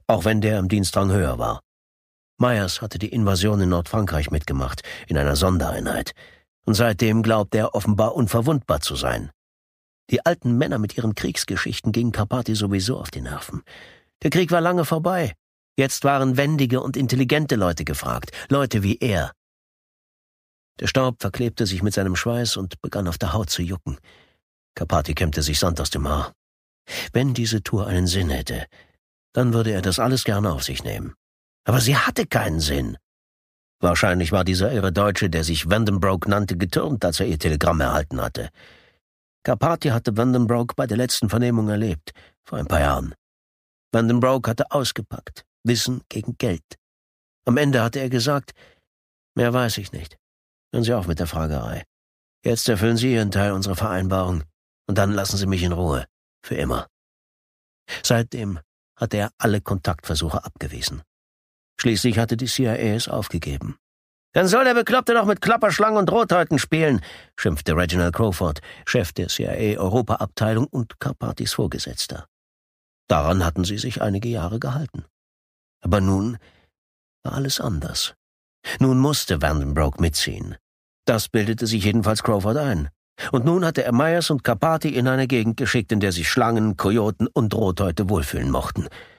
auch wenn der im Dienstrang höher war. Myers hatte die Invasion in Nordfrankreich mitgemacht, in einer Sondereinheit, und seitdem glaubte er offenbar unverwundbar zu sein. Die alten Männer mit ihren Kriegsgeschichten gingen Karpati sowieso auf die Nerven. Der Krieg war lange vorbei. Jetzt waren wendige und intelligente Leute gefragt, Leute wie er. Der Staub verklebte sich mit seinem Schweiß und begann auf der Haut zu jucken. Karpati kämmte sich Sand aus dem Haar. Wenn diese Tour einen Sinn hätte, dann würde er das alles gerne auf sich nehmen. Aber sie hatte keinen Sinn. Wahrscheinlich war dieser irre Deutsche, der sich Vandenbroek nannte, getürmt, als er ihr Telegramm erhalten hatte. Karpati hatte Vandenbroek bei der letzten Vernehmung erlebt, vor ein paar Jahren. Vandenbroek hatte ausgepackt, Wissen gegen Geld. Am Ende hatte er gesagt, mehr weiß ich nicht. Hören Sie auf mit der Fragerei. Jetzt erfüllen Sie Ihren Teil unserer Vereinbarung und dann lassen Sie mich in Ruhe. Für immer. Seitdem hatte er alle Kontaktversuche abgewiesen. Schließlich hatte die CIA es aufgegeben. »Dann soll der Bekloppte doch mit Klapperschlangen und Rothäuten spielen«, schimpfte Reginald Crawford, Chef der CIA-Europa-Abteilung und Karpatis Vorgesetzter. Daran hatten sie sich einige Jahre gehalten. Aber nun war alles anders. Nun musste Vandenbroek mitziehen. Das bildete sich jedenfalls Crawford ein. Und nun hatte er Myers und Karpati in eine Gegend geschickt, in der sich Schlangen, Kojoten und Rothäute wohlfühlen mochten.